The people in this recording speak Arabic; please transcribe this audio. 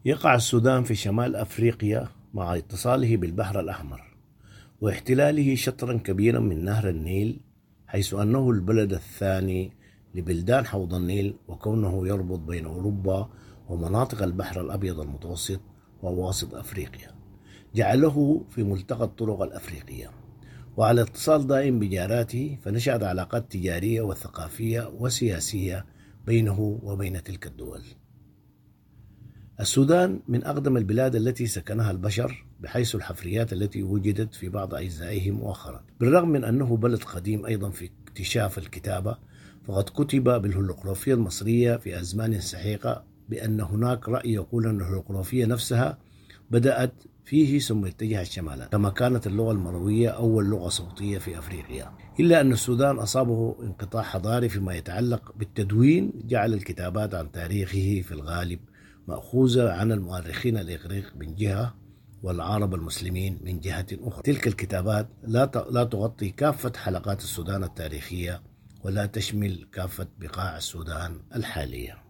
يقع السودان في شمال أفريقيا مع اتصاله بالبحر الأحمر واحتلاله شطرا كبيرا من نهر النيل، حيث أنه البلد الثاني لبلدان حوض النيل، وكونه يربط بين أوروبا ومناطق البحر الأبيض المتوسط وواسط أفريقيا جعله في ملتقى الطرق الأفريقية، وعلى اتصال دائم بجاراته، فنشأت علاقات تجارية وثقافية وسياسية بينه وبين تلك الدول. السودان من أقدم البلاد التي سكنها البشر، بحيث الحفريات التي وجدت في بعض أجزائه مؤخرا، بالرغم من أنه بلد قديم أيضا في اكتشاف الكتابة، فقد كتب بالهيروغليفية المصرية في أزمان سحيقة، بأن هناك رأي يقول أن الهيروغليفية نفسها بدأت فيه ثم اتجهت شمالا، كما كانت اللغة المروية أول لغة صوتية في أفريقيا. إلا أن السودان أصابه انقطاع حضاري فيما يتعلق بالتدوين، جعل الكتابات عن تاريخه في الغالب مأخوذة عن المؤرخين الإغريق من جهة والعرب المسلمين من جهة أخرى. تلك الكتابات لا تغطي كافة حلقات السودان التاريخية، ولا تشمل كافة بقاع السودان الحالية.